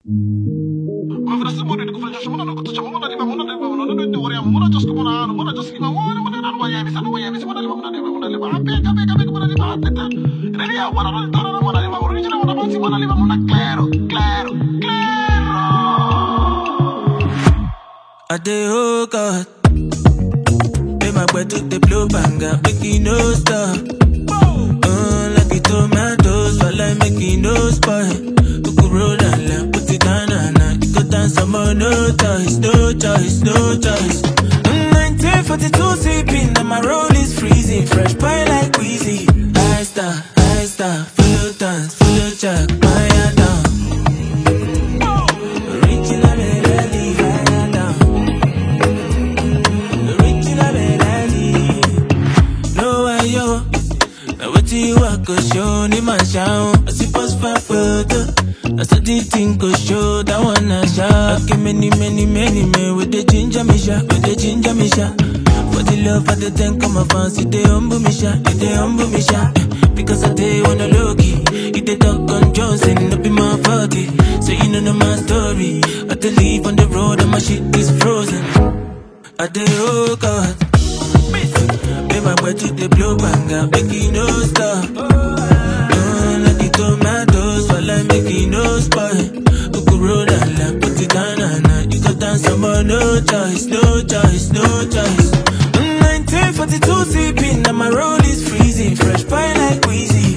I dey oh God, pay my way to the blue banger, make it no stop. Like the tomatoes, while I make it no spoil. Cook roll and lamb, put it down and you go dance some more, no choice, no choice, no choice. 1942 sipping, and my roll is freezing, fresh pie like Weezy. High star, full dance, full jack, my hand down. Original melody, fire down. Original melody. No way yo, now what you walk go show ni man shout. I see post for photo, I saw the thing go show that one I shout. Okay, many men with the ginger me shot, with the ginger me shot. For the love of the ten come my fancy, they humble me shot, they humble me shot. Because I day wanna low key, if they talk on Johnson, up in my 40. So you know my story. I dey leave on the road and my shit is frozen. I dey oh God, pay my way to the blue banger, make it no stop. Like the tomatoes, while I make it no spoil. Cook roll and lamb, put it down and you go dance some more, no choice, no choice, no choice. 1942 sipping, and my roll is freezing, fresh pie like Weezy.